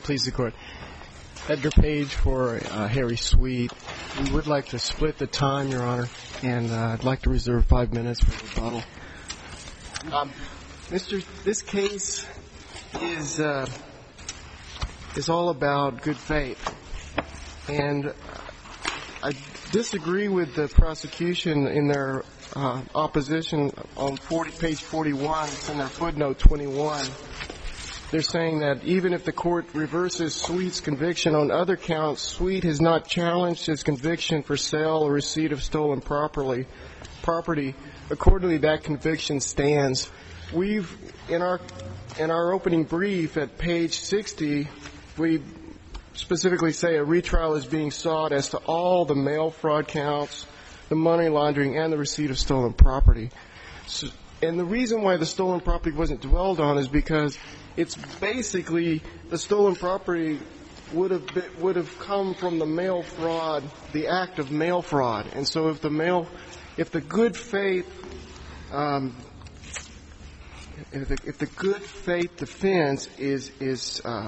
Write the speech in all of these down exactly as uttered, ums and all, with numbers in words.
please the Court. Edgar Page for uh, Harry Sweet. We would like to split the time, Your Honor, and uh, I'd like to reserve five minutes for rebuttal. Um, Mister This case is uh, is all about good faith, and I disagree with the prosecution in their uh, opposition on forty, page forty-one. It's in their footnote twenty-one. They're saying that even if the court reverses Sweet's conviction on other counts, Sweet has not challenged his conviction for sale or receipt of stolen property. Property. Accordingly, that conviction stands. We've in our in our opening brief at page sixty, we specifically say a retrial is being sought as to all the mail fraud counts, the money laundering, and the receipt of stolen property. So, and the reason why the stolen property wasn't dwelled on is because it's basically the stolen property would have been, would have come from the mail fraud, the act of mail fraud. And so if the mail, if the good faith, um, if the, if the good faith defense is is uh,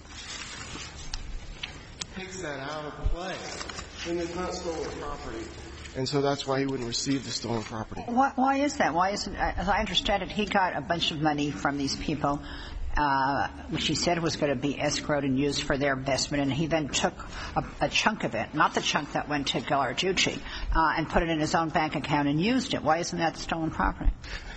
takes that out of play, then it's not stolen property. And so that's why he wouldn't receive the stolen property. Why, why is that? Why isn't, as I understand it, he got a bunch of money from these people, uh, which he said was going to be escrowed and used for their investment, and he then took a, a chunk of it, not the chunk that went to Gallarducci, uh, and put it in his own bank account and used it. Why isn't that stolen property?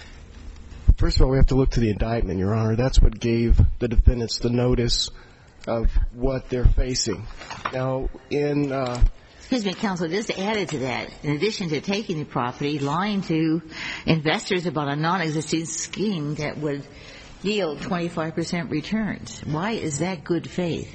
First of all, we have to look to the indictment, Your Honor. That's what gave the defendants the notice of what they're facing. Now, in uh, Excuse me, counsel, just added to that, in addition to taking the property, lying to investors about a non-existing scheme that would yield twenty-five percent returns. Why is that good faith?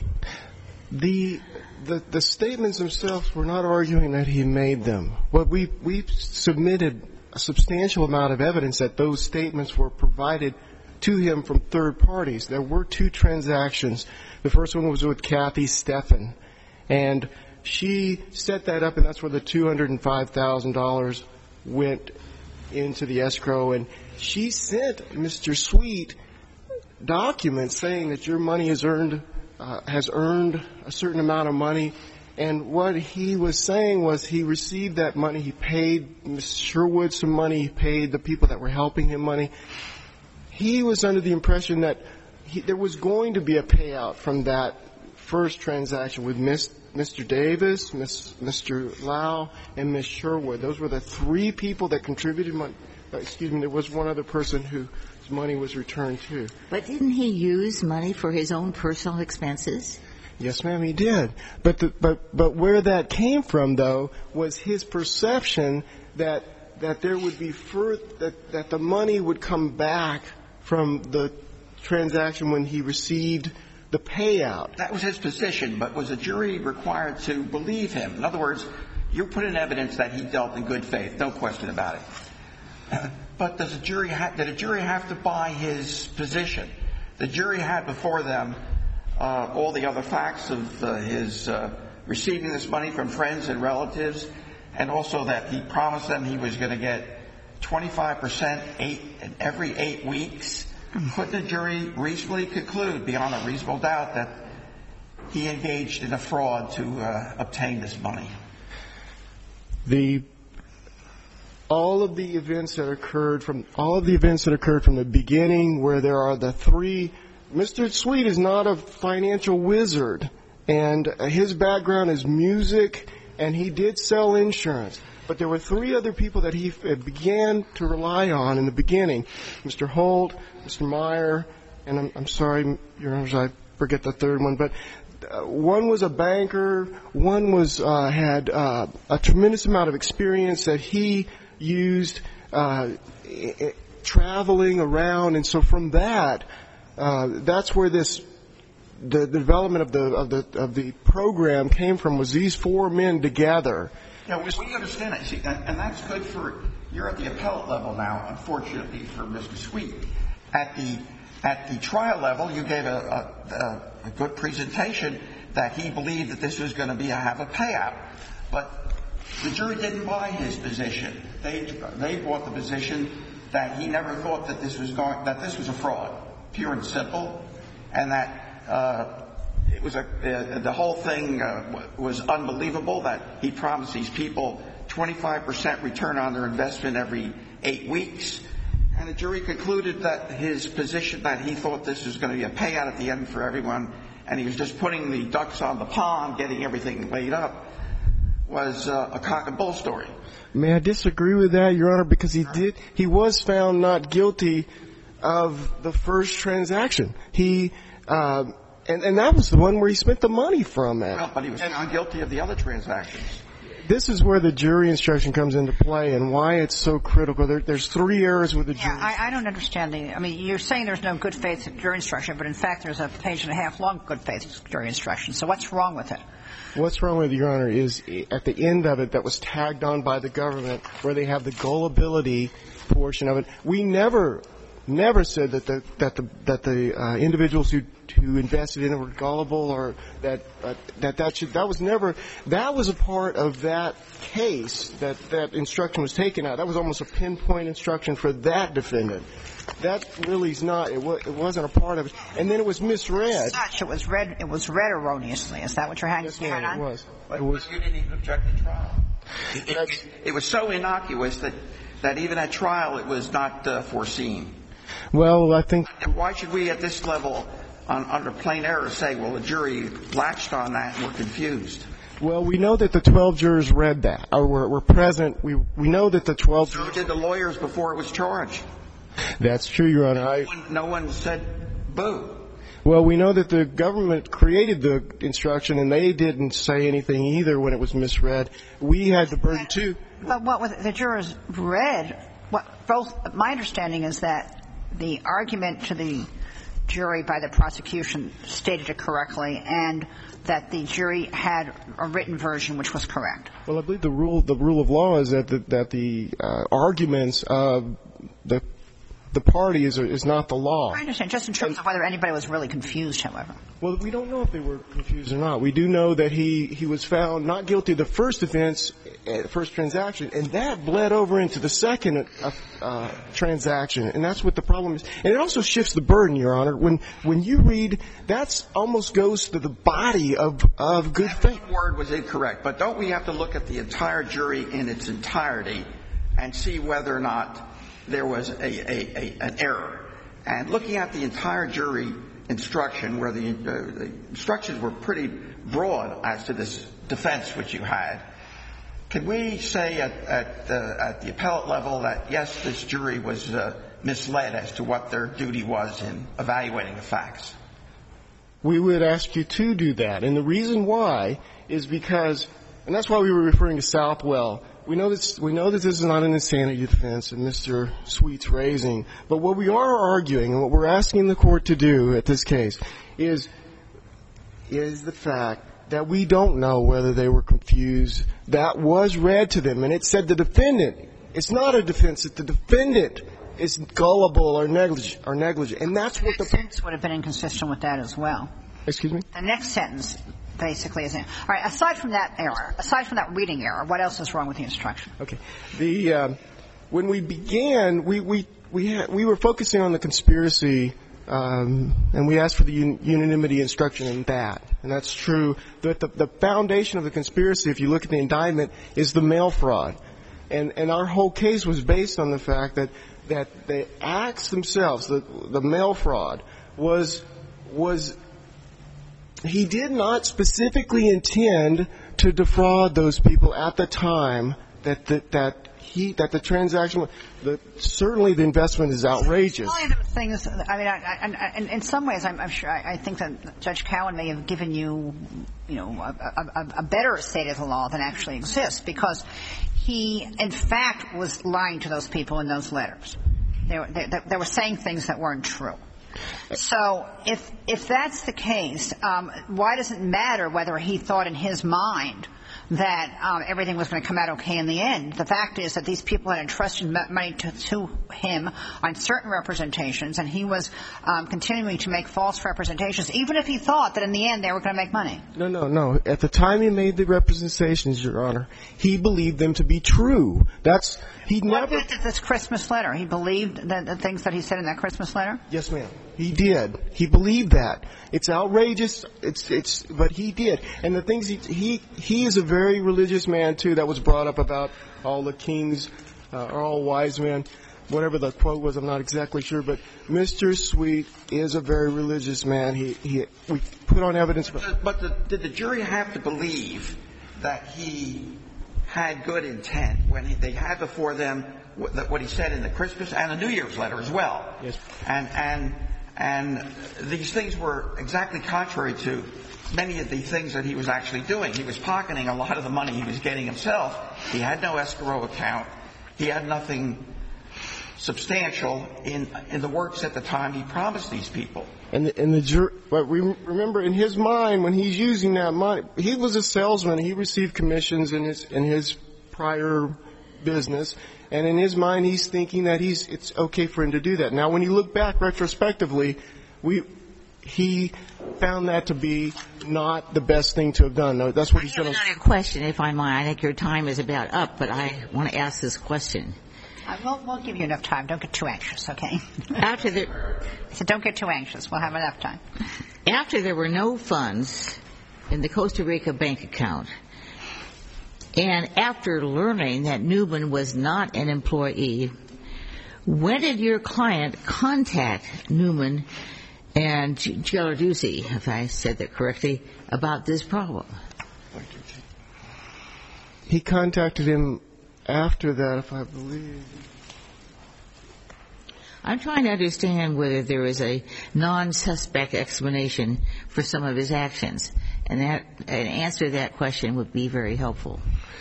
The, the, the statements themselves, we're not arguing that he made them. What we, we submitted a substantial amount of evidence that those statements were provided to him from third parties. There were two transactions. The first one was with Kathy Steffen, and she set that up, and that's where the two hundred five thousand dollars went into the escrow. And she sent Mister Sweet documents saying that your money has earned uh, has earned a certain amount of money. And what he was saying was he received that money. He paid Miz Sherwood some money. He paid the people that were helping him money. He was under the impression that he, there was going to be a payout from that first transaction with Miss Mister Davis, Miss, Mister Lau, and Miss Sherwood. Those were the three people that contributed money. Excuse me, there was one other person whose money was returned to. But didn't he use money for his own personal expenses? Yes, ma'am, he did. But the, but but where that came from, though, was his perception that that there would be further, that that the money would come back from the transaction when he received the payout. That was his position, but was a jury required to believe him? In other words, you put in evidence that he dealt in good faith, no question about it. But does a jury ha- did a jury have to buy his position? The jury had before them uh, all the other facts of uh, his uh, receiving this money from friends and relatives, and also that he promised them he was going to get twenty-five percent eight in every eight weeks. Could the jury reasonably conclude, beyond a reasonable doubt, that he engaged in a fraud to uh, obtain this money? The all of the events that occurred from all of the events that occurred from the beginning, where there are the three. Mister Sweet is not a financial wizard, and his background is music, and he did sell insurance. But there were three other people that he began to rely on in the beginning: Mister Holt, Mister Meyer, and I'm, I'm sorry, Your Honors, I forget the third one. But uh, one was a banker. One was uh, had uh, a tremendous amount of experience that he used uh, traveling around, and so from that, uh, that's where this the, the development of the of the of the program came from. Was these four men together? Yeah, we understand that. See, and, and that's good for, you're at the appellate level now, unfortunately, for Mister Sweet. At the at the trial level, you gave a, a, a good presentation that he believed that this was going to be a, have a payout. But the jury didn't buy his position. They they bought the position that he never thought that this was going that this was a fraud, pure and simple, and that uh, was a, uh, the whole thing uh, was unbelievable, that he promised these people twenty-five percent return on their investment every eight weeks. And the jury concluded that his position, that he thought this was going to be a payout at the end for everyone, and he was just putting the ducks on the pond, getting everything laid up, was uh, a cock and bull story. May I disagree with that, Your Honor, because he did, he was found not guilty of the first transaction. He, uh, and, and that was the one where he spent the money from at. Well, but he was found guilty of the other transactions. This is where the jury instruction comes into play and why it's so critical. There, there's three errors with the jury. Yeah, I, I don't understand the, I mean, you're saying there's no good faith jury instruction, but in fact there's a page and a half long good faith jury instruction. So what's wrong with it? What's wrong with it, Your Honor, is at the end of it that was tagged on by the government where they have the gullibility portion of it. We never, never said that the, that the, that the uh, individuals who, who invested in it were gullible, or that, uh, that that should, that was never, that was a part of that case that that instruction was taken out. That was almost a pinpoint instruction for that defendant. That really is not, it, was, it wasn't a part of it. And then it was misread. Such, it was read, it was read erroneously. Is that what you're hanging Yes, your ma'am, hat on? it was. But It was. you didn't even object to trial. It, it, it was so innocuous that, that even at trial it was not uh, foreseen. Well, I think. And why should we at this level, on, under plain error, say, well, the jury latched on that and were confused? Well, we know that the twelve jurors read that, or were, were present. We we know that the twelve. So did the lawyers before it was charged. That's true, Your Honor. I, No one, no one said boo. well, we know that the government created the instruction, and they didn't say anything either when it was misread. We had the burden too. But what was, the jurors read, what, both, my understanding is that the argument to the jury by the prosecution stated it correctly, and that the jury had a written version which was correct. Well, I believe the rule the rule of law is that the, that the uh, arguments of the the parties is not the law. I understand, just in terms of whether anybody was really confused, however. Well, we don't know if they were confused or not. We do know that he, he was found not guilty of the first offense, uh, first transaction, and that bled over into the second uh, uh, transaction, and that's what the problem is. And it also shifts the burden, Your Honor. When when you read, that's almost goes to the body of of good faith. That word was incorrect, but don't we have to look at the entire jury in its entirety and see whether or not there was a, a, a, an error? And looking at the entire jury instruction, where the, uh, the instructions were pretty broad as to this defense which you had, can we say at, at, uh, at the appellate level that, yes, this jury was uh, misled as to what their duty was in evaluating the facts? We would ask you to do that. And the reason why is because, and that's why we were referring to Southwell. We know this, we know that this is not an insanity defense that Mister Sweet's raising, but what we are arguing and what we're asking the court to do at this case is, is the fact that we don't know whether they were confused. That was read to them, and it said the defendant. It's not a defense. It's the defendant is gullible or negligent, or negligent. And that's what the... The sentence would have been inconsistent with that as well. Excuse me? The next sentence basically is... All right, aside from that error, aside from that reading error, what else is wrong with the instruction? Okay. The, um, when we began, we, we, we, had, we were focusing on the conspiracy, um, and we asked for the un- unanimity instruction in that. And that's true. The, the, the foundation of the conspiracy, if you look at the indictment, is the mail fraud. And, and our whole case was based on the fact that, that the acts themselves, the, the mail fraud, was, was, he did not specifically intend to defraud those people at the time that, that, that he, that the transaction, the, certainly the investment is outrageous. One of the things, I mean, I, I, in, in some ways, I'm, I'm sure, I, I think that Judge Cowan may have given you, you know, a, a, a better state of the law than actually exists, because he, in fact, was lying to those people in those letters. They were, they, they were saying things that weren't true. So if if that's the case, um, why does it matter whether he thought in his mind that um, everything was going to come out okay in the end? The fact is that these people had entrusted money to, to him on certain representations, and he was um, continuing to make false representations, even if he thought that in the end they were going to make money. No, no, no. At the time he made the representations, Your Honor, he believed them to be true. That's he What never. did this Christmas letter? He believed the, the things that he said in that Christmas letter? Yes, ma'am. He did. He believed that. It's outrageous. It's it's. But he did. And the things he he he is a very religious man too. That was brought up about all the kings, uh, or all wise men. Whatever the quote was, I'm not exactly sure. But Mister Sweet is a very religious man. He he. We put on evidence. But, the, but the, did the jury have to believe that he had good intent when he, they had before them what, what he said in the Christmas and the New Year's letter as well? Yes. And and and these things were exactly contrary to many of the things that he was actually doing. He was pocketing a lot of the money he was getting himself. He had no escrow account. He had nothing substantial in in the works at the time he promised these people. And the, and the jur- but we remember in his mind when he's using that money, he was a salesman. He received commissions in his in his prior business, and in his mind he's thinking that he's it's okay for him to do that. Now, when you look back retrospectively, we he found that to be not the best thing to have done. No, that's what I he's have done. another question, if I might. I think your time is about up, but I want to ask this question. Uh, we'll, we'll give you enough time. Don't get too anxious, okay? After the So don't get too anxious. We'll have enough time. after there were no funds in the Costa Rica bank account, and after learning that Newman was not an employee, when did your client contact Newman and Gilarducci, if I said that correctly, about this problem? He contacted him after that, if I believe. I'm trying to understand whether there is a non-suspect explanation for some of his actions, and that an answer to that question would be very helpful.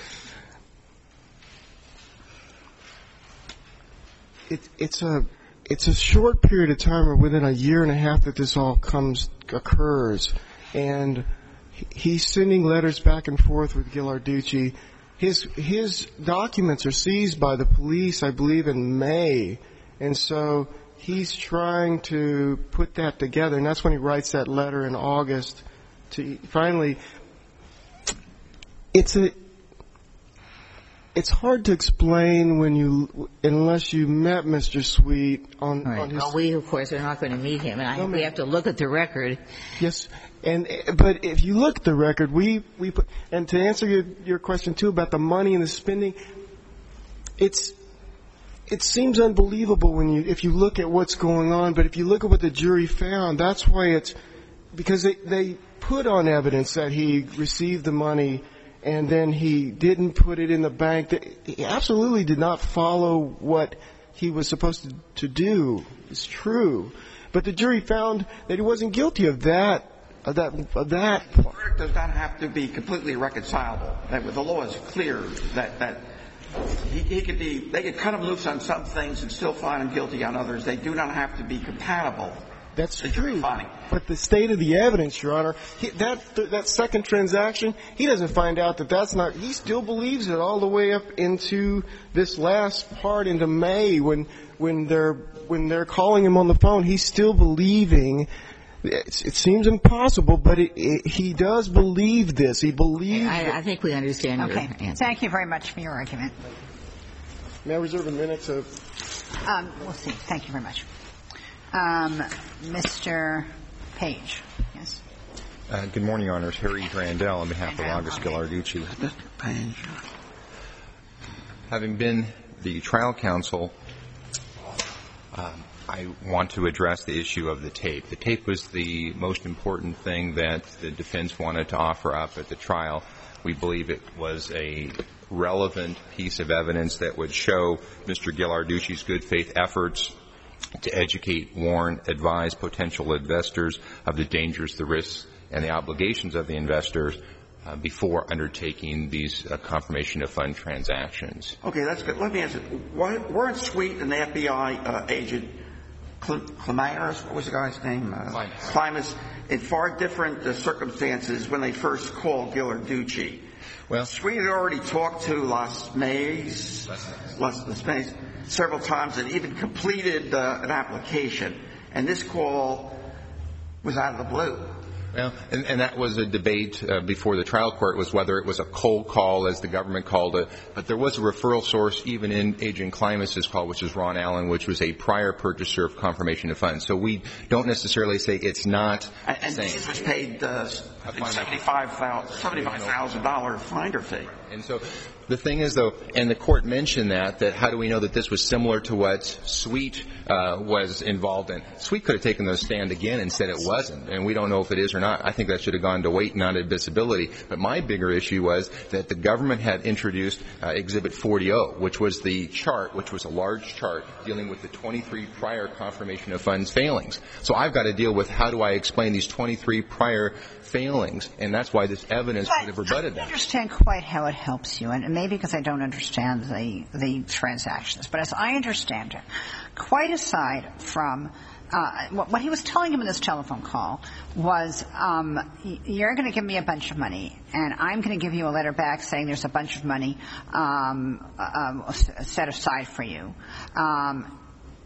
It, it's a it's a short period of time, or within a year and a half, that this all comes occurs, and he's sending letters back and forth with Gilarducci. His his documents are seized by the police, I believe, in May, and so he's trying to put that together, and that's when he writes that letter in August. To finally, it's a it's hard to explain when you unless you met Mister Sweet on, Right. on his. Well, we of course are not going to meet him, and I No, think we ma'am. have to look at the record. Yes, and but if you look at the record, we we put, and to answer your your question too about the money and the spending, it's it seems unbelievable when you if you look at what's going on. But if you look at what the jury found, that's why it's because they they put on evidence that he received the money and then he didn't put it in the bank. He absolutely did not follow what he was supposed to, to do. It's true, but the jury found that he wasn't guilty of that. Of that, of that. The verdict does not have to be completely reconcilable. That the law is clear that that he, he could be. They could cut him loose on some things and still find him guilty on others. They do not have to be compatible. That's The jury true. finding. But the state of the evidence, Your Honor, he, that that second transaction, he doesn't find out that that's not. He still believes it all the way up into this last part into May when when they're when they're calling him on the phone. He's still believing. It, it seems impossible, but it, it, he does believe this. He believes. I, I think we understand Okay. your answer. Thank you very much for your argument. May I reserve a minute to? Um, we'll see. Thank you very much. Um, Mister Page. Yes. Uh, good morning, Your Honors. Harry Randell on behalf of Randell, August okay. Gilarducci. Mister Page. Having been the trial counsel, um, I want to address the issue of the tape. The tape was the most important thing that the defense wanted to offer up at the trial. We believe it was a relevant piece of evidence that would show Mister Gilarducci's good faith efforts to educate, warn, advise potential investors of the dangers, the risks, and the obligations of the investors uh, before undertaking these uh, confirmation of fund transactions. Okay, that's good. Let me answer. Why, weren't Sweet and the F B I uh, agent Climaris, what was the guy's name? Uh, Climaris. Climaris, in far different uh, circumstances when they first called Gilarducci. Well, Sweet had already talked to Las Mays, Las, Las Mays several times and even completed uh, an application. And this call was out of the blue. Well, and, and that was a debate uh, before the trial court, was whether it was a cold call, as the government called it. But there was a referral source even in Agent Klimas's call, which is Ron Allen, which was a prior purchaser of confirmation of funds. So we don't necessarily say it's not and, and same. this was paid uh, seventy-five thousand dollars finder fee. And so the thing is, though, and the court mentioned that, that how do we know that this was similar to what Sweet uh, was involved in? Sweet could have taken the stand again and said it wasn't, and we don't know if it is or not. I think that should have gone to weight, not admissibility. But my bigger issue was that the government had introduced uh, Exhibit forty oh, which was the chart, which was a large chart dealing with the twenty-three prior confirmation of funds failings. So I've got to deal with how do I explain these twenty-three prior failings, and that's why this evidence But would have rebutted I that. don't understand quite how it helps you, and maybe because I don't understand the the transactions. But as I understand it, quite aside from uh, what, what he was telling him in this telephone call was, um, you're going to give me a bunch of money, and I'm going to give you a letter back saying there's a bunch of money um, uh, set aside for you. Um,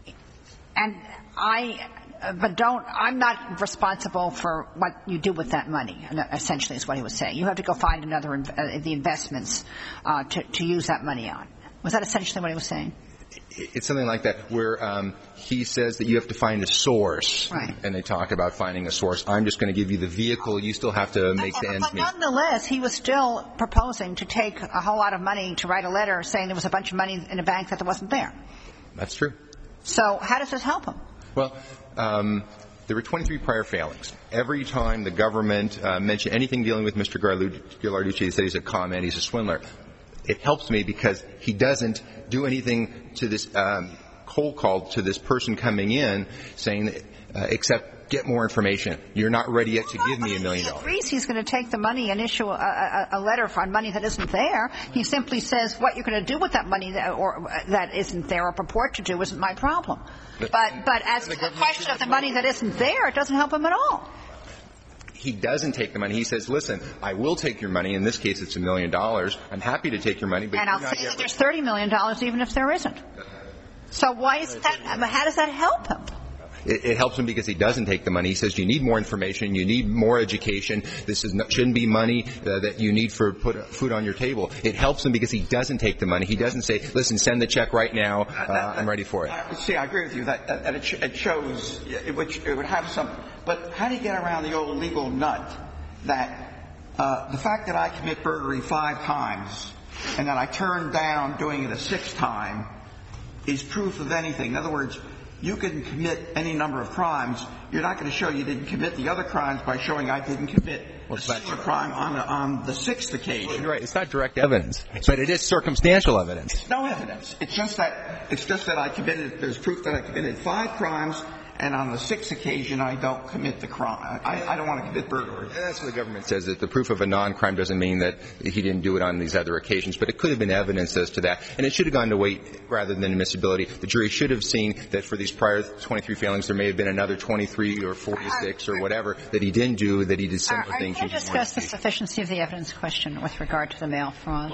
and I... Uh, but don't, I'm not responsible for what you do with that money, essentially is what he was saying. You have to go find another, uh, the investments uh, to, to use that money on. Was that essentially what he was saying? It's something like that, where um, he says that you have to find a source. Right. And they talk about finding a source. I'm just going to give you the vehicle. You still have to make but, the ends but meet. nonetheless, he was still proposing to take a whole lot of money to write a letter saying there was a bunch of money in a bank that wasn't there. That's true. So how does this help him? Well, um, there were twenty-three prior failings. Every time the government uh, mentioned anything dealing with Mister Ghilarducci, they said he's a con man, he's a swindler. It helps me because he doesn't do anything to this um, cold call to this person coming in saying, that, uh, except get more information. You're not ready yet to give me a million dollars. He agrees he's going to take the money and issue a, a, a letter on money that isn't there. He simply says what you're going to do with that money that, or that isn't there or purport to do isn't my problem. But but as to the question of the money that isn't there, it doesn't help him at all. He doesn't take the money. He says, listen, I will take your money. In this case, it's a million dollars. I'm happy to take your money. But and I'll say that there's thirty million dollars even if there isn't. So why is that? How does that help him? It, it helps him because he doesn't take the money. He says you need more information, you need more education. This is not, shouldn't be money uh, that you need for put food on your table. It helps him because he doesn't take the money. He doesn't say, listen, send the check right now. Uh, I'm ready for it. Uh, see, I agree with you that, that it, sh- it shows it would, it would have some. But how do you get around the old legal nut that uh, the fact that I commit burglary five times and that I turn down doing it a sixth time is proof of anything? In other words, you can commit any number of crimes. You're not going to show you didn't commit the other crimes by showing I didn't commit a similar crime on the, on the sixth occasion. You're right. It's not direct evidence, but it is circumstantial evidence. It's no evidence. It's just that it's just that I committed. There's proof that I committed five crimes, and on the sixth occasion I don't commit the crime. I, I don't want to commit burglary. And that's what the government says, that the proof of a non-crime doesn't mean that he didn't do it on these other occasions, but it could have been evidence as to that, and it should have gone to weight rather than admissibility. The jury should have seen that for these prior twenty-three failings, there may have been another twenty-three or forty-six or whatever that he didn't do, that he did similar Are, are things. you going to discuss the sufficiency of the evidence question with regard to the mail fraud?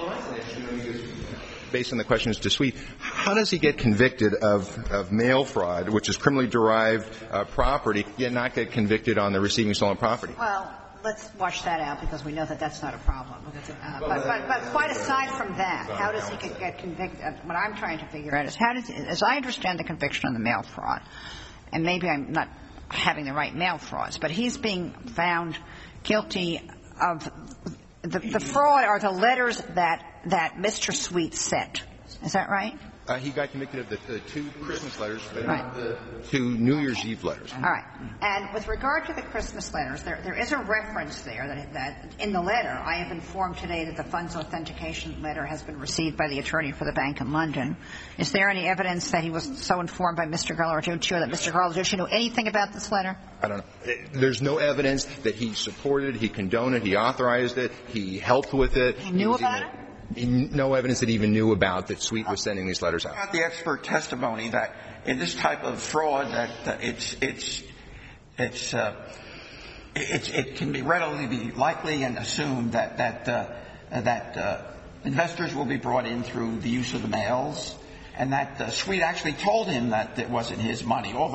Based on the questions to Sweet, how does he get convicted of, of mail fraud, which is criminally derived uh, property, yet not get convicted on the receiving stolen property? Well, let's wash that out because we know that that's not a problem. Uh, but, but, but quite aside from that, how does he get, get convicted? Uh, what I'm trying to figure out is how does, as I understand the conviction on the mail fraud, and maybe I'm not having the right mail frauds, but he's being found guilty of the, the fraud are the letters that that Mister Sweet sent. Is that right? Uh, he got convicted of the, the two Christmas letters, but right. not the two New Year's Eve letters. All right. And with regard to the Christmas letters, there, there is a reference there that, that in the letter, I have informed today that the funds authentication letter has been received by the attorney for the bank in London. Is there any evidence that he was so informed by Mister Ghilarducci or that Mister Ghilarducci knew anything about this letter? I don't know. There's no evidence that he supported, he condoned it, he authorized it, he helped with it. He knew about it? No evidence that he even knew about that Sweet was sending these letters out. Got the expert testimony that in this type of fraud that uh, it's it's it's uh, it's it can be readily be likely and assumed that that uh, that uh, investors will be brought in through the use of the mails, and that uh, Sweet actually told him that it wasn't his money, although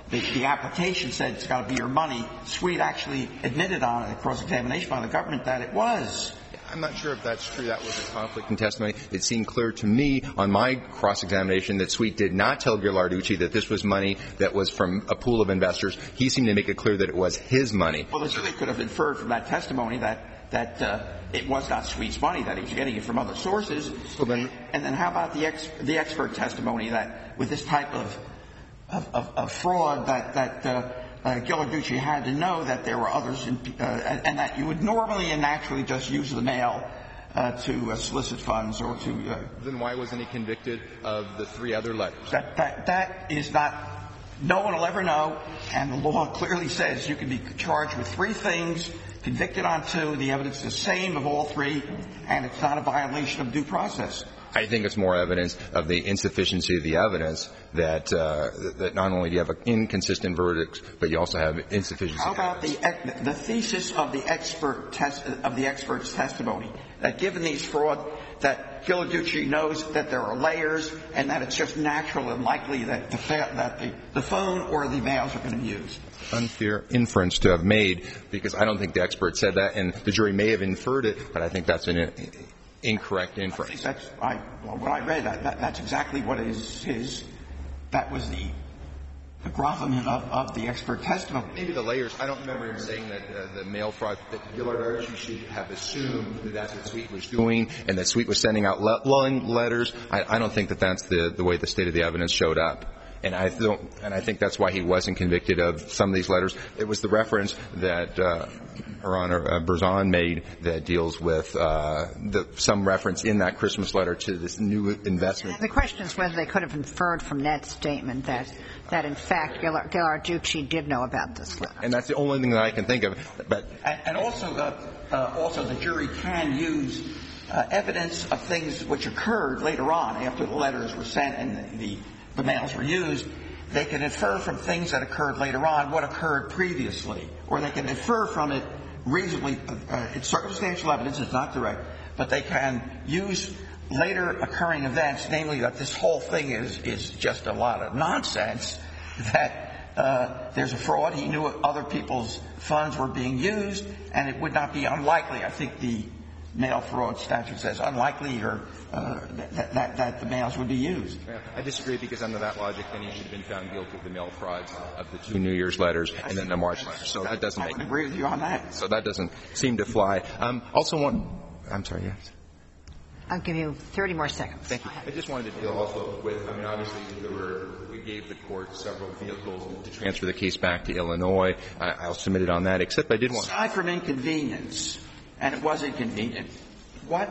the, the application said it's got to be your money. Sweet actually admitted on a cross-examination by the government that it was. I'm not sure if that's true. That was a conflict in testimony. It seemed clear to me on my cross-examination that Sweet did not tell Ghilarducci that this was money that was from a pool of investors. He seemed to make it clear that it was his money. Well, the jury could have inferred from that testimony that that uh, it was not Sweet's money, that he was getting it from other sources. Well, then, and then how about the ex- the expert testimony that with this type of of, of, of fraud that that uh, Uh, Ghilarducci had to know that there were others, in, uh, and, and that you would normally and naturally just use the mail uh, to uh, solicit funds or to. Uh, then why wasn't he convicted of the three other letters? That that that is not. No one will ever know, and the law clearly says you can be charged with three things, convicted on two. The evidence is the same of all three, and it's not a violation of due process. I think it's more evidence of the insufficiency of the evidence that uh, that not only do you have inconsistent verdicts, but you also have insufficiency. How about the the thesis of the expert test of the expert's testimony that given these fraud, that Ghilarducci knows that there are layers and that it's just natural and likely that the that the, the phone or the mails are going to be used. Unfair inference to have made, because I don't think the expert said that, and the jury may have inferred it, but I think that's an incorrect inference. I think that's I, well, what I read. That, that, that's exactly what is his. That was the, the gravamen of, of the expert testimony. Maybe the layers. I don't remember him saying that uh, the mail fraud that Ghilarducci should have assumed that that's what Sweet was doing, and that Sweet was sending out le- letters. I, I don't think that that's the the way the state of the evidence showed up. And I don't, and I think that's why he wasn't convicted of some of these letters. It was the reference that uh, Her Honor uh, Berzon made that deals with uh, the, some reference in that Christmas letter to this new investment. And the question is whether they could have inferred from that statement that that in fact Ghilarducci did know about this letter. And that's the only thing that I can think of. But and, and also, uh, uh, also the jury can use uh, evidence of things which occurred later on after the letters were sent and the, the the mails were used. They can infer from things that occurred later on what occurred previously, or they can infer from it reasonably. Uh, it's circumstantial evidence; it's not direct, but they can use later occurring events, namely that this whole thing is is just a lot of nonsense. That uh, there's a fraud. He knew other people's funds were being used, and it would not be unlikely. I think the mail fraud statute says unlikely or uh, that, that, that the mails would be used. Yeah, I disagree, because under that logic, then he should have been found guilty of the mail frauds of the two New Year's letters and then the March letters. So that doesn't I make. would agree with you on that. So that doesn't seem to fly. Um, also, one. I'm sorry. Yes. I'll give you thirty more seconds. Thank you. I just wanted to deal also with, I mean, obviously there were, we gave the court several vehicles to transfer the case back to Illinois. I, I'll submit it on that, except I did want. Aside from inconvenience, and it was inconvenient, what,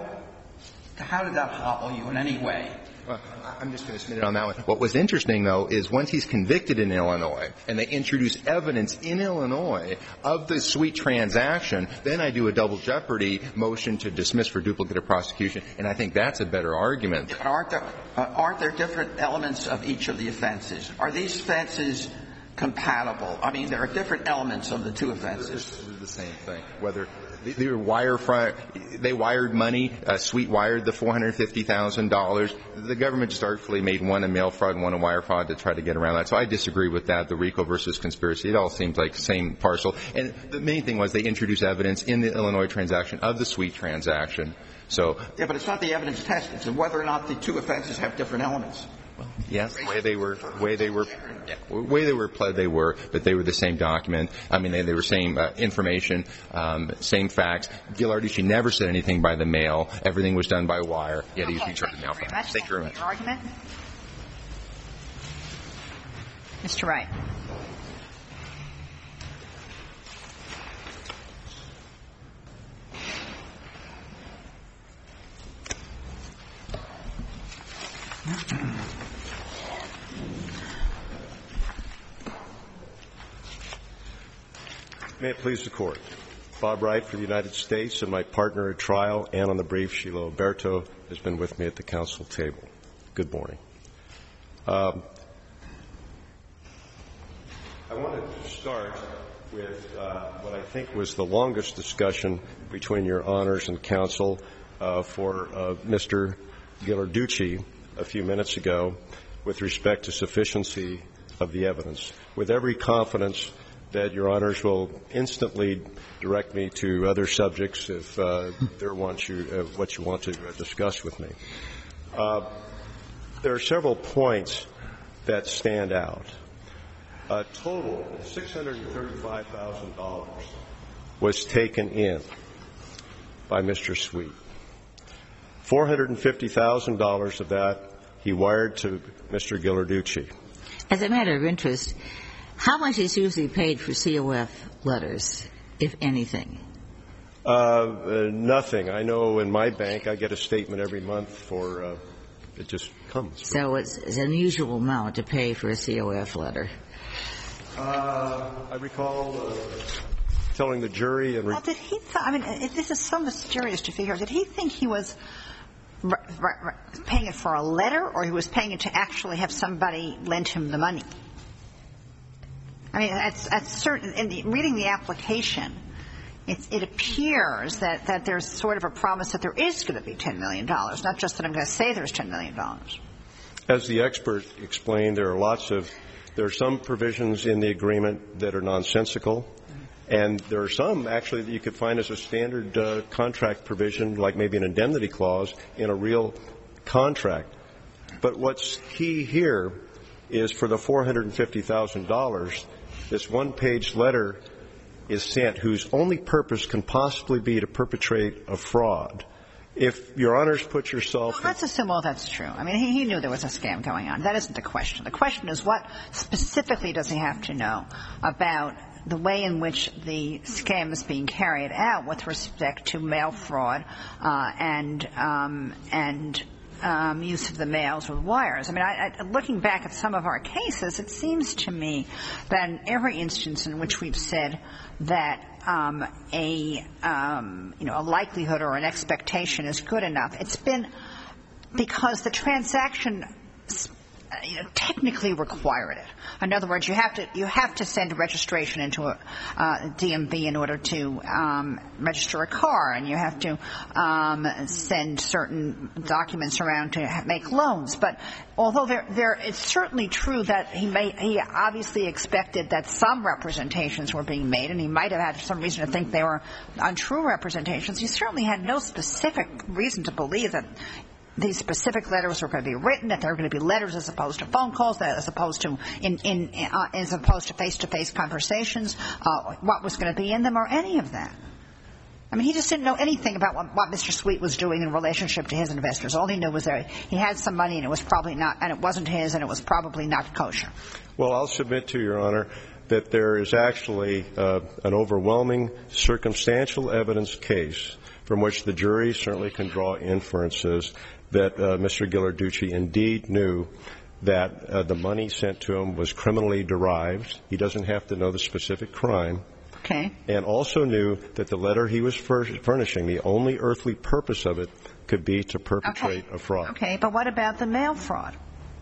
how did that hobble you in any way? Well, I'm just going to submit it on that one. What was interesting, though, is once he's convicted in Illinois and they introduce evidence in Illinois of the Sweet transaction, then I do a double jeopardy motion to dismiss for duplicative prosecution, and I think that's a better argument. But aren't there, uh, aren't there different elements of each of the offenses? Are these offenses compatible? I mean, there are different elements of the two offenses. They're the same thing. Whether they were wire fraud, they wired money. Uh, Sweet wired the four hundred fifty thousand dollars. The government just artfully made one a mail fraud and one a wire fraud to try to get around that. So I disagree with that. The RICO versus conspiracy, it all seems like the same parcel. And the main thing was they introduced evidence in the Illinois transaction of the Sweet transaction. So yeah, but it's not the evidence test. It's whether or not the two offenses have different elements. Well, yes, the way they were, way they were, way they were pled, they were, but they were the same document. I mean, they, they were same uh, information, um, same facts. Ghilarducci never said anything by the mail. Everything was done by wire. Yet he was in charge of the mail. Thank you very much. Your argument, Mister Wright. May it please the Court. Bob Wright for the United States, and my partner at trial and on the brief, Sheila Oberto, has been with me at the counsel table. Good morning. Um, I wanted to start with uh, what I think was the longest discussion between your honors and counsel uh, for uh, Mister Ghilarducci a few minutes ago with respect to sufficiency of the evidence with every confidence that Your Honors will instantly direct me to other subjects if uh, there want you, uh, what you want to uh, discuss with me. Uh, there are several points that stand out. A total of six hundred thirty-five thousand dollars was taken in by Mister Sweet. four hundred fifty thousand dollars of that he wired to Mister Ghilarducci. As a matter of interest, how much is usually paid for C O F letters, if anything? Uh, uh, nothing. I know in my bank I get a statement every month for, uh, it just comes. So it's, it's an unusual amount to pay for a C O F letter. Uh, I recall uh, telling the jury and... Re- well, did he th- I mean, it, this is so mysterious to figure out. Did he think he was r- r- r- paying it for a letter, or he was paying it to actually have somebody lend him the money? I mean, that's, that's certain. In the, reading the application, it, it appears that, that there's sort of a promise that there is going to be ten million dollars, not just that I'm going to say there's ten million dollars. As the expert explained, there are lots of, there are some provisions in the agreement that are nonsensical, and there are some, actually, that you could find as a standard uh, contract provision, like maybe an indemnity clause, in a real contract. But what's key here is for the four hundred fifty thousand dollars, this one-page letter is sent whose only purpose can possibly be to perpetrate a fraud. If Your Honors put yourself... Well, let's assume all that's true. I mean, he, he knew there was a scam going on. That isn't the question. The question is, what specifically does he have to know about the way in which the scam is being carried out with respect to mail fraud uh, and um, and um, use of the mails with wires? I mean, I, I, looking back at some of our cases, it seems to me that in every instance in which we've said that um, a um, you know a likelihood or an expectation is good enough, it's been because the transaction you know, technically required it. In other words, you have to you have to send a registration into a uh, D M V in order to um, register a car, and you have to um, send certain documents around to make loans. But although there, there, it's certainly true that he may he obviously expected that some representations were being made, and he might have had some reason to think they were untrue representations. He certainly had no specific reason to believe that these specific letters were going to be written, that they were going to be letters as opposed to phone calls, as opposed to in, in uh, as opposed to face-to-face conversations, uh, what was going to be in them, or any of that. I mean, he just didn't know anything about what, what Mister Sweet was doing in relationship to his investors. All he knew was that he had some money, and it was probably not, and it wasn't his, and it was probably not kosher. Well, I'll submit to Your Honor that there is actually uh, an overwhelming circumstantial evidence case from which the jury certainly can draw inferences that uh, Mister Ghilarducci indeed knew that uh, the money sent to him was criminally derived. He doesn't have to know the specific crime. Okay. And also knew that the letter he was furnishing, the only earthly purpose of it could be to perpetrate okay. a fraud. Okay, but what about the mail fraud?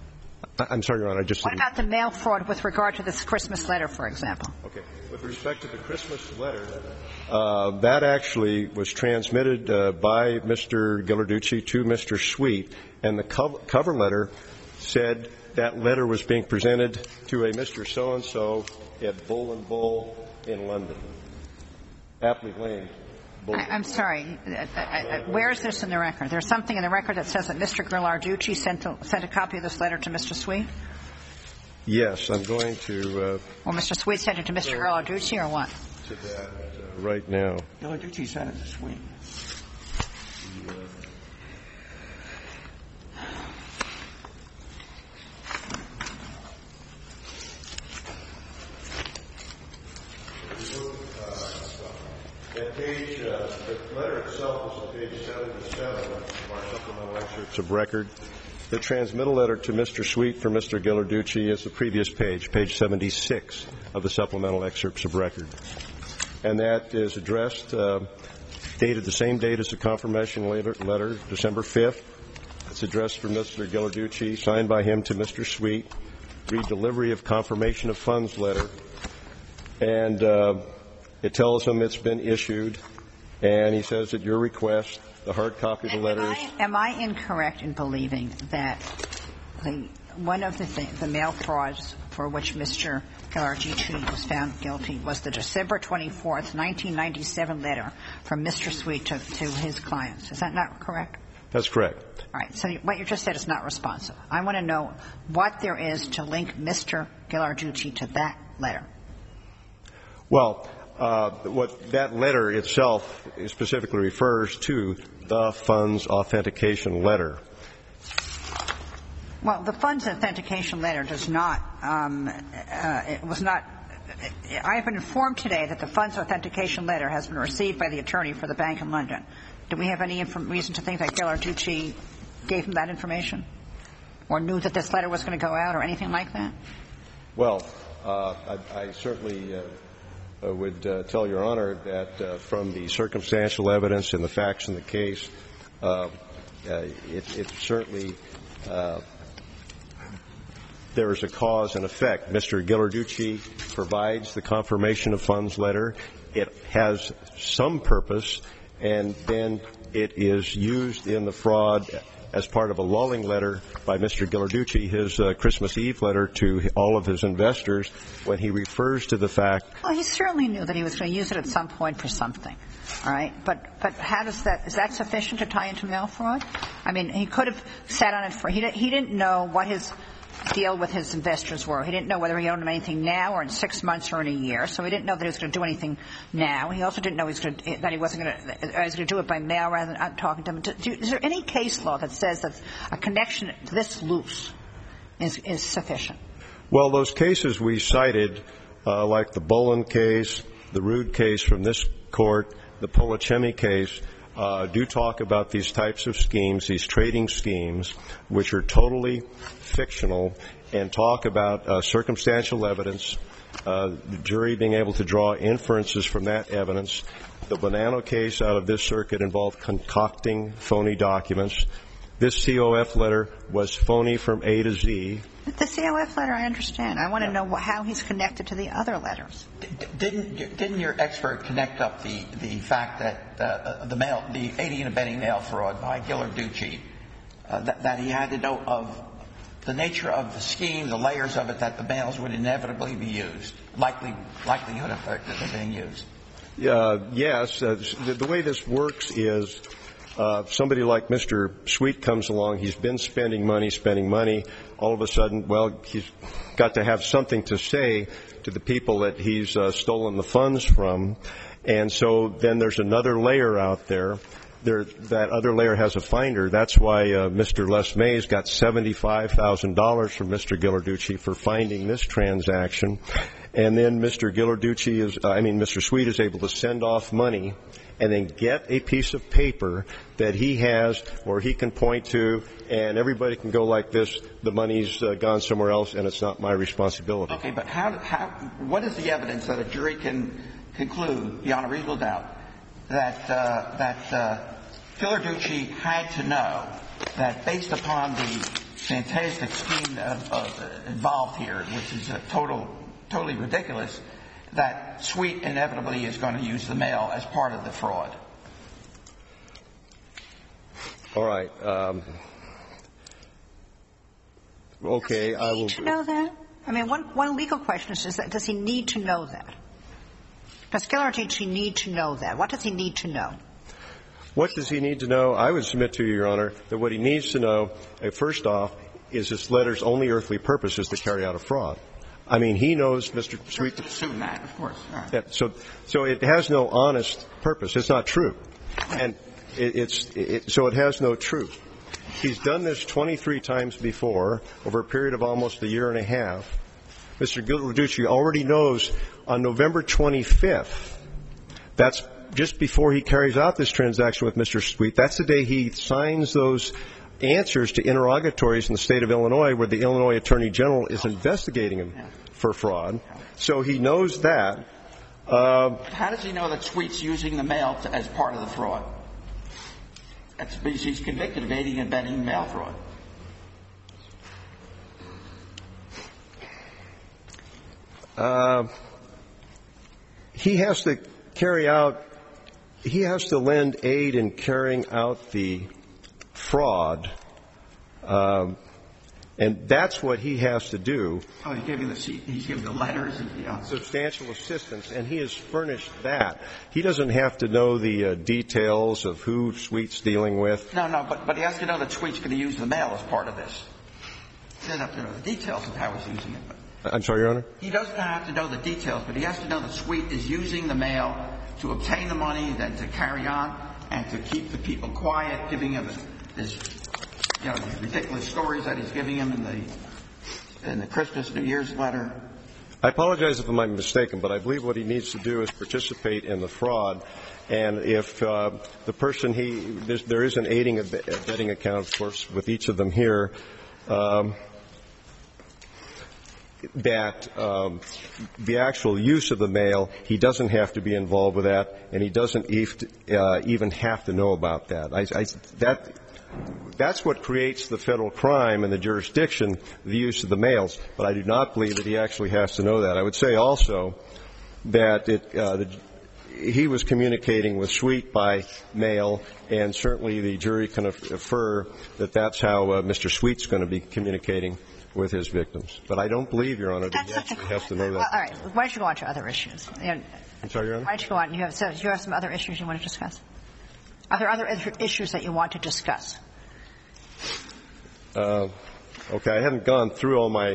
I'm sorry, Your Honor, I just... What about the mail fraud with regard to this Christmas letter, for example? Okay. With respect to the Christmas letter, uh, that actually was transmitted uh, by Mister Ghilarducci to Mister Sweet, and the co- cover letter said that letter was being presented to a Mister So-and-so at Bull and Bull in London. Aptly named. I, I'm sorry. I, I, I, where is this in the record? There's something in the record that says that Mister Ghilarducci sent a, sent a copy of this letter to Mister Sweet? Yes, I'm going to... Uh, well, Mister Sweet sent it to Mister Ghilarducci, or what? To that uh, right now. Ghilarducci sent it to Sweet. The, uh, At page, uh, the letter itself is on page seventy-seven of our supplemental excerpts of record. The transmittal letter to Mister Sweet for Mister Ghilarducci is the previous page, page seventy-six of the supplemental excerpts of record. And that is addressed, uh, dated the same date as the confirmation letter, letter, December fifth. It's addressed for Mister Ghilarducci, signed by him to Mister Sweet, read delivery of confirmation of funds letter, and uh, it tells him it's been issued, and he says at your request, the hard copy of the letter is... Am I incorrect in believing that the, one of the things, the mail frauds for which Mister Ghilarducci was found guilty was the December twenty-fourth, nineteen ninety-seven letter from Mister Sweet to, to his clients. Is that not correct? That's correct. All right. So what you just said is not responsive. I want to know what there is to link Mister Ghilarducci to that letter. Well, uh, what that letter itself specifically refers to, the funds authentication letter. Well, the funds authentication letter does not, um, uh, it was not, I have been informed today that the funds authentication letter has been received by the attorney for the bank in London. Do we have any inf- reason to think that Ghilarducci gave him that information? Or knew that this letter was going to go out or anything like that? Well, uh, I, I certainly uh, uh, would uh, tell Your Honor that uh, from the circumstantial evidence and the facts in the case, uh, uh, it, it certainly uh, there is a cause and effect. Mister Ghilarducci provides the confirmation of funds letter. It has some purpose, and then it is used in the fraud as part of a lulling letter by Mister Ghilarducci, his uh, Christmas Eve letter to all of his investors, when he refers to the fact. Well, he certainly knew that he was going to use it at some point for something. All right, but but how does that is that sufficient to tie into mail fraud? I mean, he could have sat on it for he didn't, he didn't know what his deal with his investors were. He didn't know whether he owned them anything now or in six months or in a year. So he didn't know that he was going to do anything now. He also didn't know he was going to, that he wasn't going to, he was going to do it by mail rather than talking to them. Is there any case law that says that a connection this loose is, is sufficient? Well, those cases we cited, uh, like the Bolin case, the Rude case from this court, the Polichemi case, Uh, do talk about these types of schemes, these trading schemes, which are totally fictional, and talk about uh, circumstantial evidence, uh, the jury being able to draw inferences from that evidence. The Bonanno case out of this circuit involved concocting phony documents. This C O F letter was phony from A to Z. But the C O F letter, I understand. I want to know how he's connected to the other letters. Didn't didn't your expert connect up the the fact that uh, the mail, the aiding and abetting mail fraud by Ghilarducci, uh, that, that he had to know of the nature of the scheme, the layers of it, that the mails would inevitably be used, likely likelihood of it being used? Uh, yes. Uh, the, the way this works is. Uh, somebody like Mister Sweet comes along. He's been spending money, spending money. All of a sudden, well, he's got to have something to say to the people that he's uh, stolen the funds from. And so then there's another layer out there. There, that other layer has a finder. That's why uh, Mister Les Mays got seventy-five thousand dollars from Mister Ghilarducci for finding this transaction. And then Mister Ghilarducci is, uh, I mean, Mister Sweet is able to send off money and then get a piece of paper that he has or he can point to, and everybody can go like this, the money's uh, gone somewhere else and it's not my responsibility. Okay, but how, how, what is the evidence that a jury can conclude, beyond a reasonable doubt, that, uh, that uh, Ghilarducci had to know that based upon the fantastic scheme of, of, uh, involved here, which is a total, totally ridiculous, that Sweet inevitably is going to use the mail as part of the fraud? All right. Um, okay, I will. Does he need to know that? I mean, one, one legal question is, is that does he need to know that? Does Ghilarducci need to know that? What does he need to know? What does he need to know? I would submit to you, Your Honor, that what he needs to know, uh, first off, is this letter's only earthly purpose is to carry out a fraud. I mean, he knows Mister Sweet. Assume that, of course. All right. Yeah, so, so it has no honest purpose. It's not true, and it, it's it, so it has no truth. He's done this twenty-three times before over a period of almost a year and a half. Mister Ghilarducci already knows on November twenty-fifth. That's just before he carries out this transaction with Mister Sweet. That's the day he signs those answers to interrogatories in the state of Illinois, where the Illinois Attorney General is investigating him for fraud. So he knows that. Uh, How does he know that Sweet's using the mail to, as part of the fraud? That's because he's convicted of aiding and abetting mail fraud. Uh, he has to carry out, he has to lend aid in carrying out the fraud. Um, And that's what he has to do. Oh, he's giving the he's giving the letters and you know. Substantial assistance, and he has furnished that. He doesn't have to know the uh, details of who Sweet's dealing with. No, no, but but he has to know that Sweet's going to use the mail as part of this. He doesn't have to know the details of how he's using it. But I'm sorry, Your Honor? he doesn't have to know the details, but he has to know that Sweet is using the mail to obtain the money, then to carry on, and to keep the people quiet, giving him this, you know, these ridiculous stories that he's giving him in the in the Christmas, New Year's letter. I apologize if I'm mistaken, but I believe what he needs to do is participate in the fraud. And if uh, the person he there is an aiding and abetting account, of course, with each of them here. Um, that um, the actual use of the mail, he doesn't have to be involved with that, and he doesn't uh, even have to know about that. I, I, that. That's what creates the federal crime and the jurisdiction, the use of the mails. But I do not believe that he actually has to know that. I would say also that it, uh, the, he was communicating with Sweet by mail, and certainly the jury can infer that that's how uh, Mister Sweet's going to be communicating with his victims. But I don't believe, Your Honor, that he actually has to know that. Well, all right. Why don't you go on to other issues? I'm sorry, Your Honor? Why don't you go on? You have, so you have some other issues you want to discuss? Are there other issues that you want to discuss? Uh, okay. I haven't gone through all my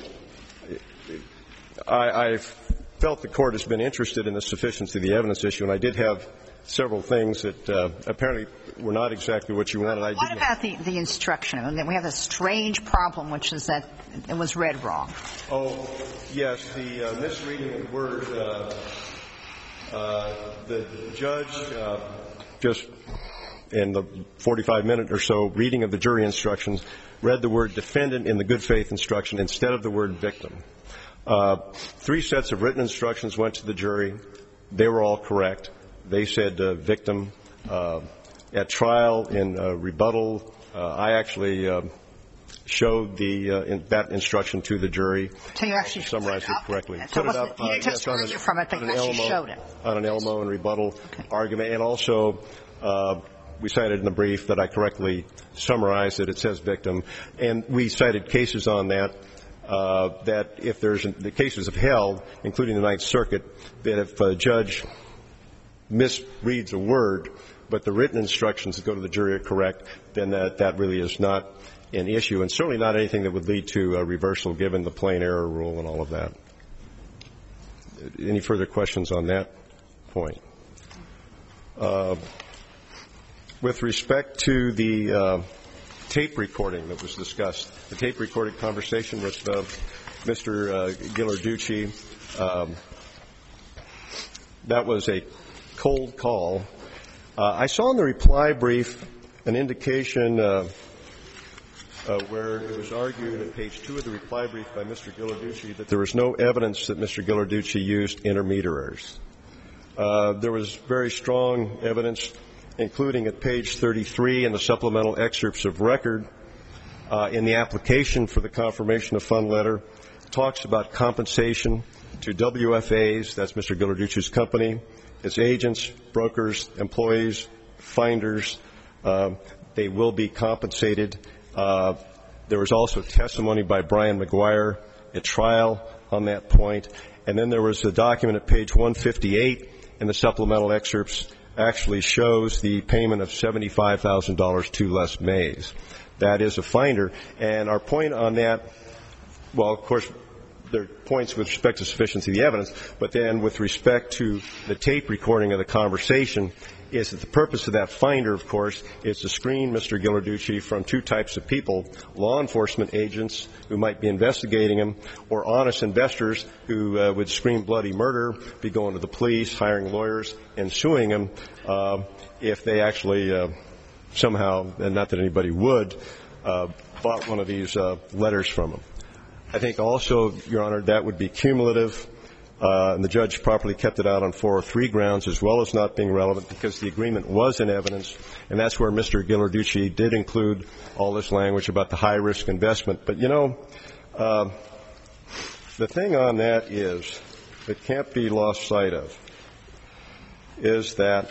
I, I've felt the Court has been interested in the sufficiency of the evidence issue, and I did have several things that uh, apparently were not exactly what you wanted. I what about the, the instruction? I mean, we have a strange problem, which is that it was read wrong. Oh, yes. The uh, misreading of the word, uh, uh, the judge uh, just in the forty-five minute or so reading of the jury instructions read the word defendant in the good faith instruction instead of the word victim. Uh, three sets of written instructions went to the jury. They were all correct. They said uh, victim. Uh, at trial, in uh, rebuttal, uh, I actually uh, showed the uh, in, that instruction to the jury. So you actually summarized it correctly. So Put it up you uh, just yes, on, heard an, you from it, but on, an you Elmo, showed it. on an Elmo and rebuttal okay. argument. And also, uh, we cited in the brief that I correctly summarized it. It says victim. And we cited cases on that. Uh, that if there's the cases have held, including the Ninth Circuit, that if a judge misreads a word, but the written instructions that go to the jury are correct, then that, that really is not an issue, and certainly not anything that would lead to a reversal given the plain error rule and all of that. Any further questions on that point? Uh, with respect to the uh, tape recording that was discussed, the tape recorded conversation with uh, Mister Uh, Ghilarducci, um, that was a cold call. Uh, I saw in the reply brief an indication uh, uh, where it was argued at page two of the reply brief by Mister Ghilarducci that there was no evidence that Mister Ghilarducci used intermediaries. Uh, there was very strong evidence, including at page thirty-three in the supplemental excerpts of record, uh, in the application for the confirmation of fund letter, talks about compensation to W F As, that's Mister Ghilarducci's company, its agents, brokers, employees, finders. Uh, they will be compensated. Uh, there was also testimony by Brian McGuire at trial on that point. And then there was a document at page one fifty-eight in the supplemental excerpts actually shows the payment of seventy-five thousand dollars to Les Mays. That is a finder. And our point on that, well, of course, there are points with respect to sufficiency of the evidence, but then with respect to the tape recording of the conversation is that the purpose of that finder, of course, is to screen Mister Ghilarducci from two types of people, law enforcement agents who might be investigating him, or honest investors who uh, would scream bloody murder, be going to the police, hiring lawyers, and suing him uh, if they actually uh, somehow, and not that anybody would, uh, bought one of these uh, letters from him. I think also, Your Honor, that would be cumulative, uh, and the judge properly kept it out on four oh three grounds as well as not being relevant because the agreement was in evidence, and that's where Mister Ghilarducci did include all this language about the high-risk investment. But, you know, uh, the thing on that is, that can't be lost sight of, is that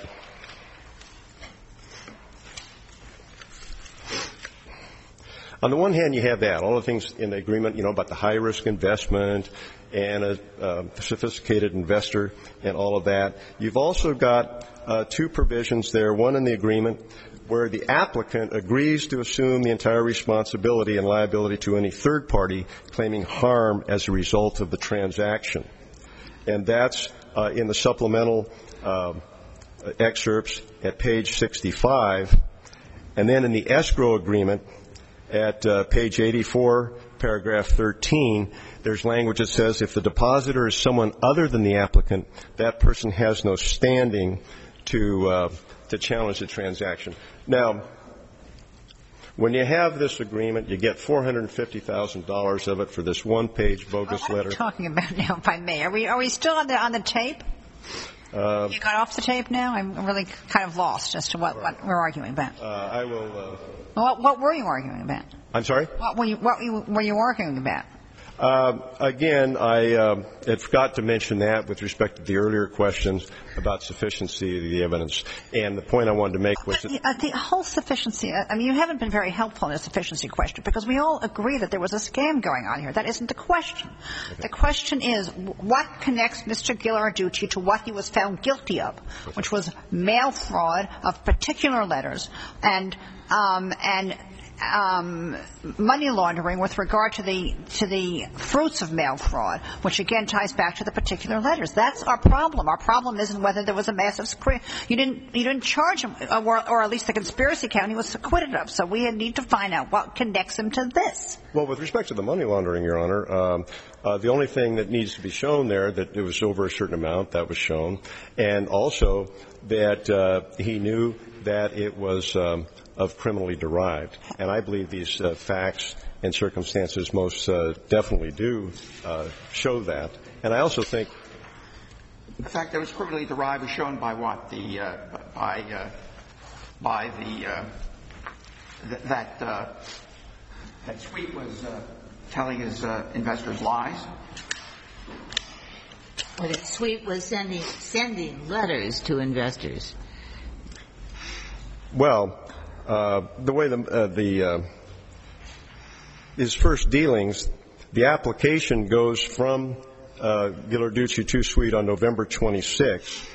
On the one hand, you have that, all the things in the agreement, you know, about the high-risk investment and a uh, sophisticated investor and all of that. You've also got uh, two provisions there, one in the agreement where the applicant agrees to assume the entire responsibility and liability to any third party claiming harm as a result of the transaction. And that's uh, in the supplemental uh, excerpts at page sixty-five. And then in the escrow agreement at uh, page eighty-four, paragraph thirteen, there's language that says if the depositor is someone other than the applicant, that person has no standing to uh, to challenge the transaction. Now, when you have this agreement, you get four hundred fifty thousand dollars of it for this one-page bogus well, what letter. What are you talking about now, if I may? Are we, are we still on the, on the tape? Uh, you got off the tape now? I'm really kind of lost as to what, what we're arguing about. Uh, I will... Uh, what, what were you arguing about? I'm sorry? What were you, what were you arguing about? Uh, again, I uh, had forgot to mention that with respect to the earlier questions about sufficiency of the evidence. And the point I wanted to make was that the, uh, the whole sufficiency, I mean, you haven't been very helpful in the sufficiency question because we all agree that there was a scam going on here. That isn't the question. Okay. The question is what connects Mister Ghilarducci to what he was found guilty of, which was mail fraud of particular letters and um, and Um, money laundering with regard to the to the fruits of mail fraud, which again ties back to the particular letters. That's our problem. Our problem isn't whether there was a massive scre- you didn't you didn't charge him, or, or at least the conspiracy count he was acquitted of. So we need to find out what connects him to this. Well, with respect to the money laundering, Your Honor, um, uh, the only thing that needs to be shown there that it was over a certain amount that was shown, and also that uh, he knew that it was um, of criminally derived. And I believe these uh, facts and circumstances most uh, definitely do uh, show that. And I also think the fact that it was criminally derived was shown by what? The uh, by uh, by the uh, th- that uh, that Sweet was uh, telling his uh, investors lies. Well, that Sweet was sending sending letters to investors. Well, uh, the way the, uh, the uh, his first dealings, the application goes from uh, Ghilarducci to Sweet on November twenty-sixth.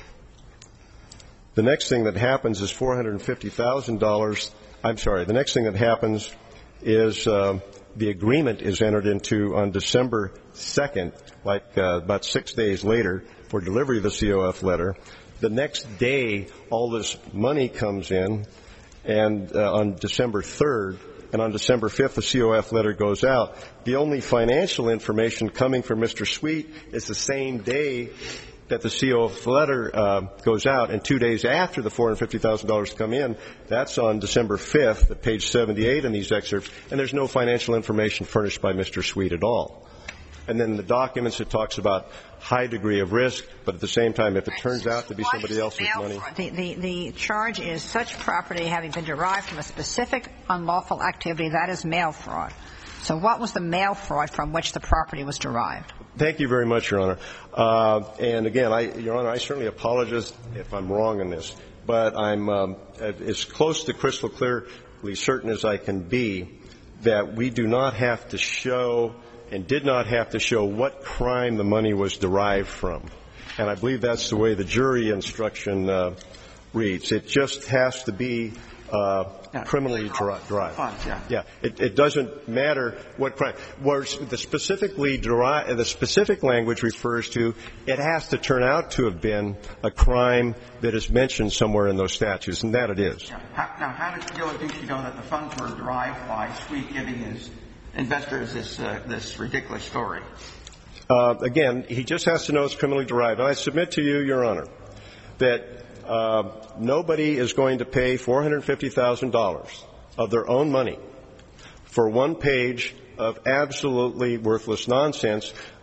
The next thing that happens is four hundred fifty thousand dollars. I'm sorry. The next thing that happens is uh, the agreement is entered into on December second, like uh, about six days later, for delivery of the C O F letter. The next day, all this money comes in, and uh, on December third, and on December fifth, the C O F letter goes out. The only financial information coming from Mister Sweet is the same day that the C O F letter uh, goes out, and two days after the four hundred fifty thousand dollars come in. That's on December fifth at page seventy-eight in these excerpts, and there's no financial information furnished by Mister Sweet at all. And then in the documents it talks about high degree of risk, but at the same time, if it turns out to be somebody else's money. The, the, the charge is such property having been derived from a specific unlawful activity, that is mail fraud. So what was the mail fraud from which the property was derived? Thank you very much, Your Honor. Uh, and again, I, Your Honor, I certainly apologize if I'm wrong in this, but I'm um, as close to crystal clearly certain as I can be that we do not have to show and did not have to show what crime the money was derived from. And I believe that's the way the jury instruction uh, reads. It just has to be uh, yeah. criminally derived. Yeah. yeah. It, it doesn't matter what crime. Whereas the specifically derived, the specific language refers to it has to turn out to have been a crime that is mentioned somewhere in those statutes, and that it is. Yeah. How, now, how does Ghilarducci know that the funds were derived by Sweet giving his investors this uh, this ridiculous story? Uh, again, he just has to know it's criminally derived. And I submit to you, Your Honor, that uh, nobody is going to pay four hundred fifty thousand dollars of their own money for one page of absolutely worthless nonsense. Uh,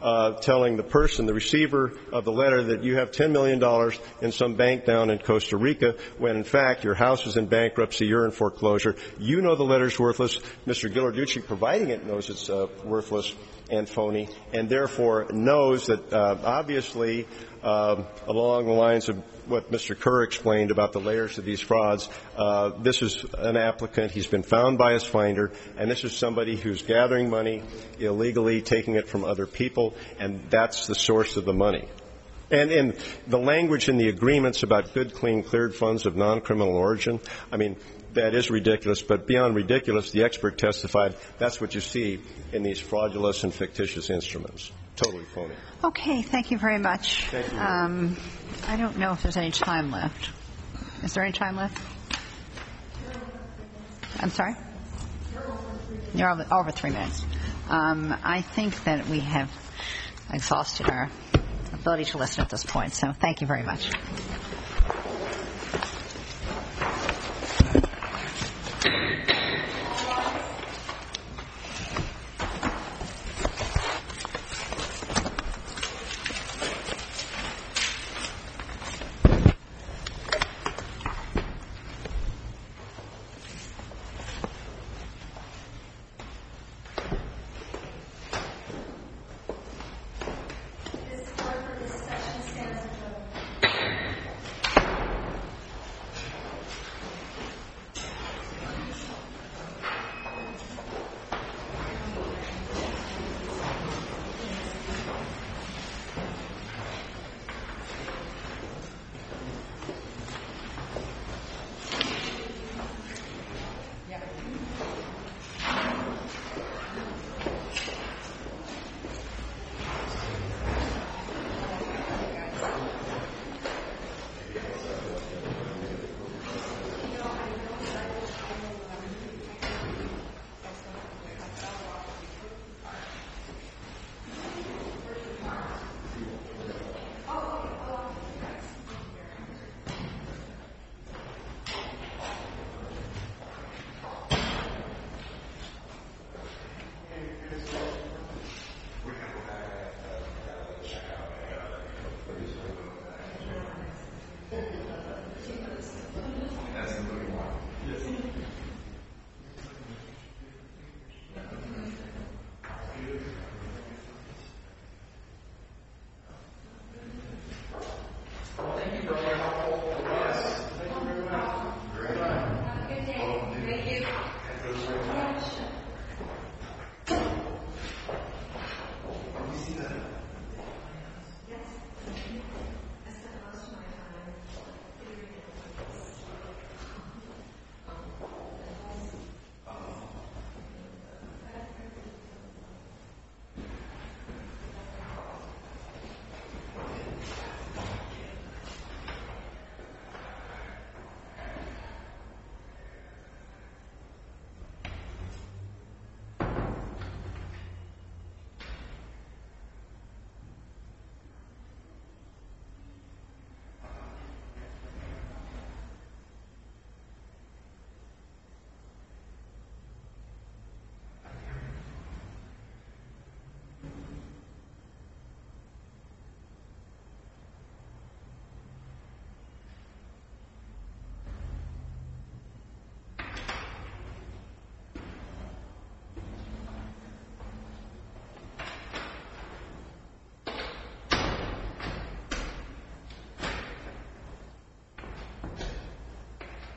uh, telling the person, the receiver of the letter, that you have ten million dollars in some bank down in Costa Rica, when in fact your house is in bankruptcy, you're in foreclosure. You know the letter's worthless. Mister Ghilarducci, providing it, knows it's uh, worthless and phony, and therefore knows that uh, obviously uh, along the lines of what Mister Kerr explained about the layers of these frauds, uh, this is an applicant. He's been found by his finder, and this is somebody who's gathering money illegally, taking it from other people, and that's the source of the money. And in the language in the agreements about good, clean, cleared funds of non-criminal origin, I mean, that is ridiculous, but beyond ridiculous, the expert testified that's what you see in these fraudulent and fictitious instruments. Totally phony. Okay, thank you very much. Thank you. Um, I don't know if there's any time left. Is there any time left? I'm sorry? You're over, over three minutes. Um, I think that we have exhausted our ability to listen at this point, so thank you very much.